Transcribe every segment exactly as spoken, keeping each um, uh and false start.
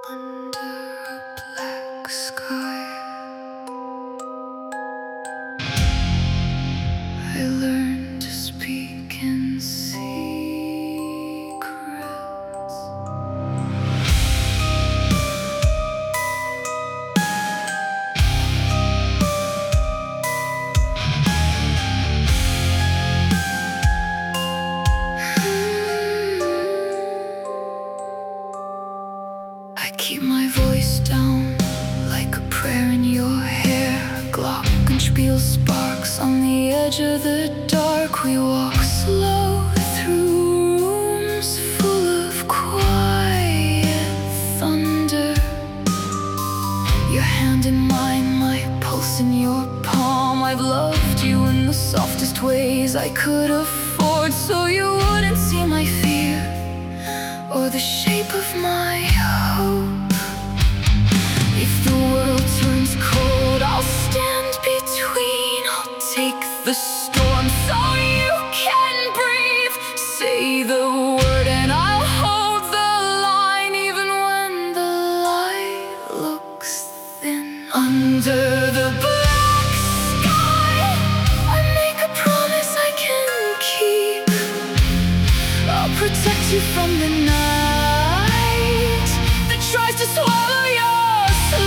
Under a black sky, I learned to speak in secrets. I keep my voice down like a prayer in your hair. Glockenspiel sparks on the edge of the dark. We walk slow through rooms full of quiet thunder. Your hand in mine, my pulse in your palm. I've loved you in the softest ways I could afford, so you wouldn't see my fear or the shape of my hope. If the world turns cold, I'll stand between. I'll take the storm so you can breathe. Say the word and I'll hold the line, even when the light looks thin. Under the black sky, I make a promise I can keep. I'll protect you from the night that tries to swallow your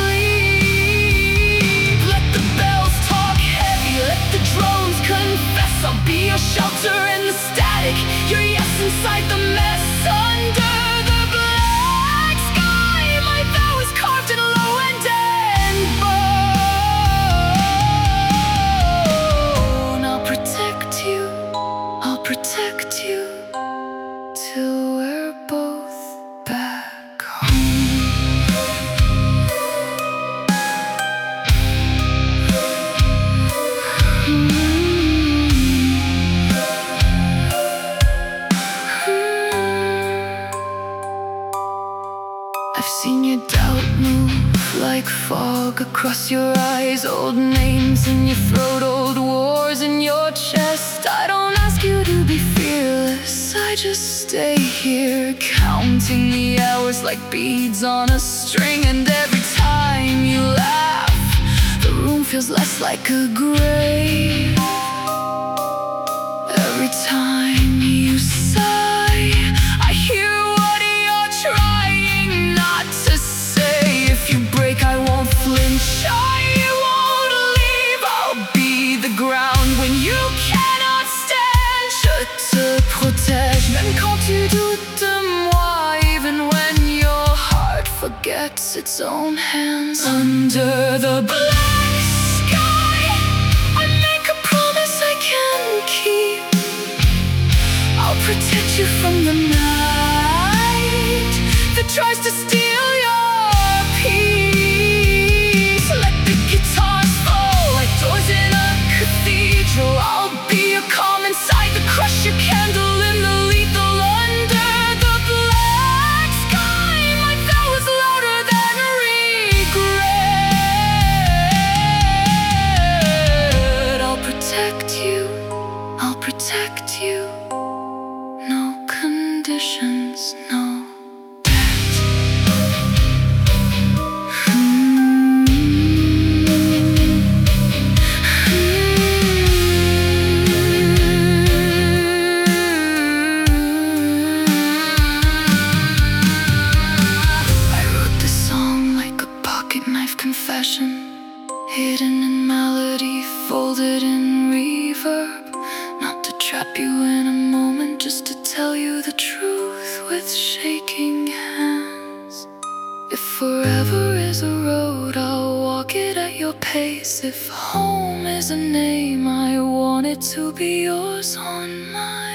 sleep. Let the bells talk heavy, let the drones confess. I'll be your shelter in the static, your yes inside the mess. Under the black sky, my vow is carved in low and end bone. I'll protect you, I'll protect you till we're both back home. I've seen your doubt move like fog across your eyes. Old names in your throat, old wars in your chest. I don't ask you to be fearless, I just stay here, counting the hours like beads on a string. And every time you laugh, the room feels less like a grave. Every time you sigh, I hear what you're trying not to say. If you break, I won't flinch, I won't leave. I'll be the ground when you cannot stand. Je te protège, même quand tu doutes de moi, even when your heart forgets its own hands. Under the black sky, I make a promise I can keep. I'll protect you from the night that tries to steal your peace. Let the guitars fall like doors in a cathedral. I'll be your calm inside the crush, your candle in the lethal. Under the black sky, my vow is louder than regret. I'll protect you, I'll protect you. No conditions, no bet. Hmm. I wrote this song like a pocket knife confession, hidden in melody, folded in reverb. Not to trap you in a moment, just to tell you the truth with shaking hands. If forever is a road, I'll walk it at your pace. If home is a name, I want it to be yours on mine.